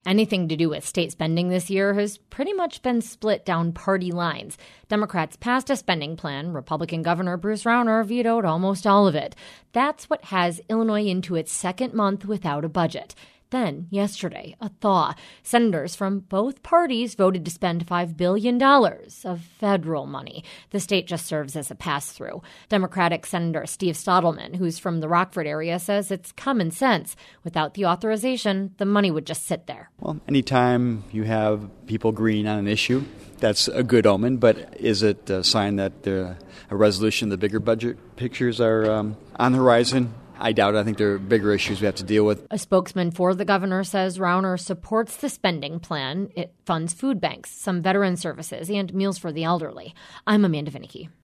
Anything to do with state spending this year has pretty much been split down party lines. Democrats passed a spending plan. Republican Governor Bruce Rauner vetoed almost all of it. That's what has Illinois into its second month without a budget. Then, yesterday, a thaw. Senators from both parties voted to spend $5 billion of federal money. The state just serves as a pass-through. Democratic Senator Steve Stottleman, who's from the Rockford area, says it's common sense. Without the authorization, the money would just sit there. Well, anytime you have people agreeing on an issue, that's a good omen, but is it a sign that a resolution, the bigger budget pictures are on the horizon? I doubt it. I think there are bigger issues we have to deal with. A spokesman for the governor says Rauner supports the spending plan. It funds food banks, some veteran services, and meals for the elderly. I'm Amanda Vinicky.